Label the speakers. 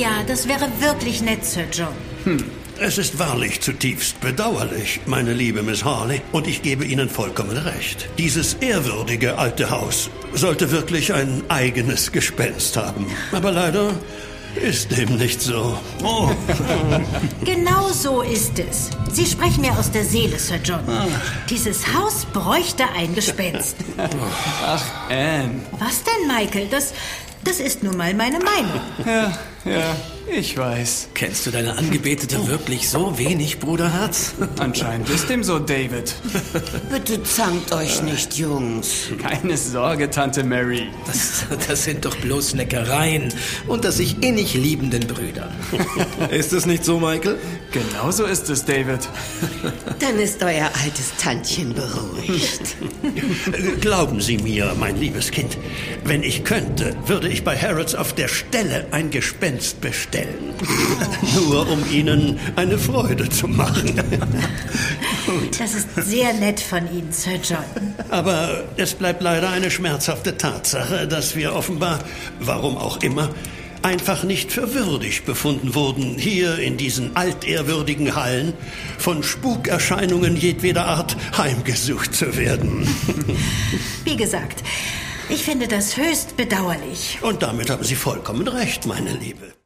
Speaker 1: Ja, das wäre wirklich nett, Sir John.
Speaker 2: Es ist wahrlich zutiefst bedauerlich, meine liebe Miss Hawley, und ich gebe Ihnen vollkommen recht. Dieses ehrwürdige alte Haus sollte wirklich ein eigenes Gespenst haben. Aber leider ist dem nicht so. Oh.
Speaker 1: Genau so ist es. Sie sprechen mir aus der Seele, Sir John. Dieses Haus bräuchte ein Gespenst.
Speaker 3: Ach, Anne.
Speaker 1: Was denn, Michael? Das ist nun mal meine Meinung.
Speaker 3: Ja, ich weiß.
Speaker 4: Kennst du deine Angebetete wirklich so wenig, Bruderherz?
Speaker 3: Anscheinend ist dem so, David.
Speaker 5: Bitte zankt euch nicht, Jungs.
Speaker 3: Keine Sorge, Tante Mary.
Speaker 4: Das sind doch bloß Neckereien unter sich innig liebenden Brüdern. Ist es nicht so, Michael?
Speaker 3: Genau so ist es, David.
Speaker 5: Dann ist euer altes Tantchen beruhigt.
Speaker 2: Glauben Sie mir, mein liebes Kind, wenn ich könnte, würde ich bei Harrods auf der Stelle ein Gespenst bestellen. Nur um Ihnen eine Freude zu machen.
Speaker 1: Das ist sehr nett von Ihnen, Sir John.
Speaker 2: Aber es bleibt leider eine schmerzhafte Tatsache, dass wir offenbar, warum auch immer, einfach nicht für würdig befunden wurden, hier in diesen altehrwürdigen Hallen von Spukerscheinungen jedweder Art heimgesucht zu werden.
Speaker 1: Wie gesagt, ich finde das höchst bedauerlich.
Speaker 2: Und damit haben Sie vollkommen recht, meine Liebe.